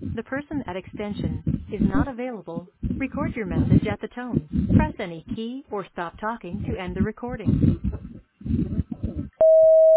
The person at extension is not available. Record your message at the tone. Press any key or stop talking to end the recording.